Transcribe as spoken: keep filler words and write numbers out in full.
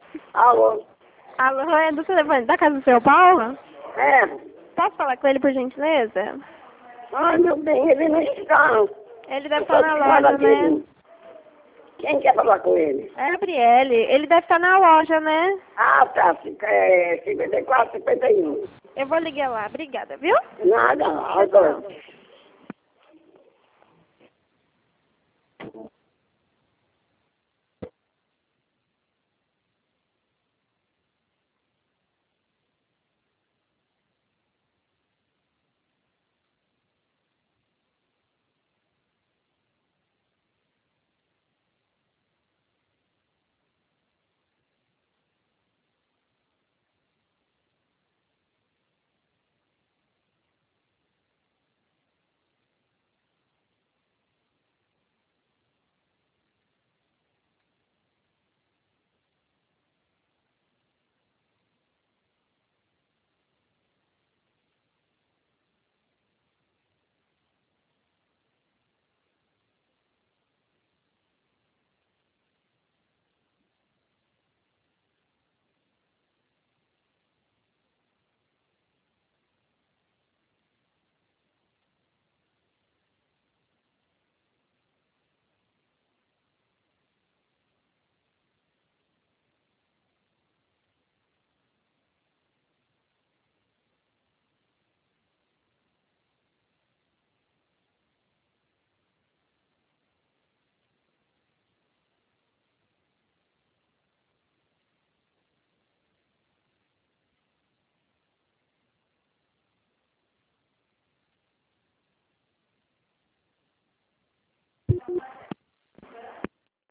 Alô? Alô, é do telefone da casa do seu Paulo? É. Posso falar com ele, por gentileza? Ai, meu bem, ele não está. Ele deve Eu estar só na te falo loja, né? dele. Quem quer falar com ele? É, Gabriele. Ele deve estar na loja, né? Ah, tá. Fica, é, cinquenta e quatro, cinquenta e um. Eu vou ligar lá. Obrigada, viu? Nada, agora.